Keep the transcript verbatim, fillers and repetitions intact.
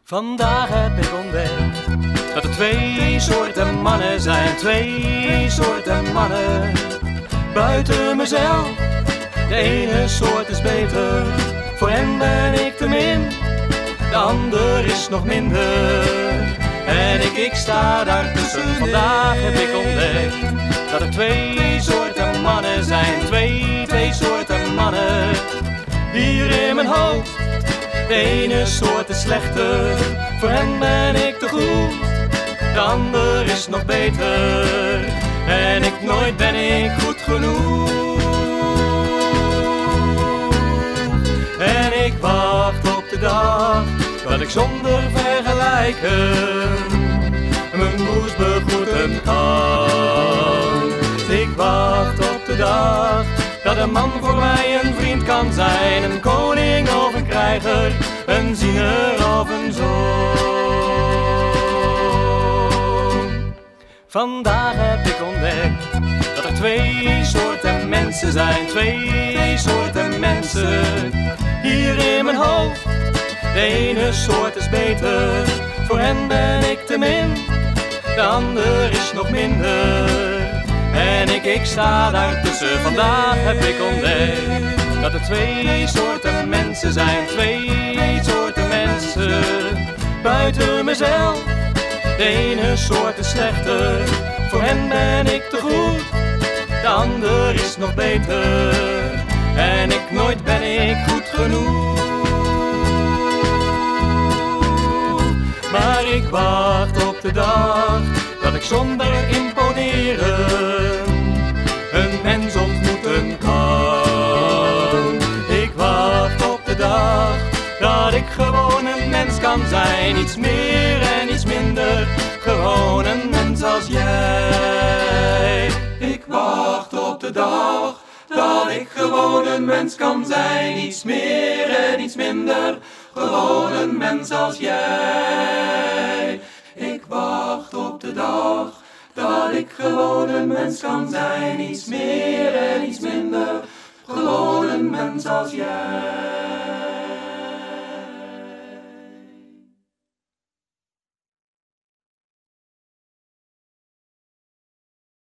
Vandaag heb ik ontdekt dat er twee soorten mannen zijn, twee soorten mannen buiten mezelf. De ene soort is beter, voor hem ben ik te min, de ander is nog minder en ik, ik sta daartussen. Vandaag heb ik ontdekt dat er twee soorten mannen zijn, twee, twee soorten mannen hier in mijn hoofd. De ene soort is slechter, voor hem ben ik te goed, de ander is nog beter en ik nooit ben ik goed genoeg. En ik wacht op de dag dat ik zonder vergelijken mijn moes begroeten kan. Ik wacht op de dag dat een man voor mij een vriend kan zijn, een koning of een krijger, een ziener of een zoon. Vandaag heb ik ontdekt dat er twee soorten mensen zijn, twee soorten mensen hier in mijn hoofd. De ene soort is beter, voor hen ben ik te min, de ander is nog minder en ik, ik sta daartussen. Vandaag heb ik ontdekt dat er twee soorten mensen zijn, twee soorten mensen buiten mezelf. De ene soort is slechter, voor hen ben ik te goed, de ander is nog beter en ik nooit ben ik goed genoeg. Maar ik wacht op de dag dat ik zonder imponeren een mens ontmoeten kan. Ik wacht op de dag dat ik gewoon een mens kan zijn, iets meer en iets minder, gewoon een mens als jij. Ik wacht op de dag dat ik gewoon een mens kan zijn, iets meer en iets minder, gewoon een mens als jij. Ik wacht op de dag dat ik gewoon een mens kan zijn, iets meer en iets minder, gewoon een mens als jij.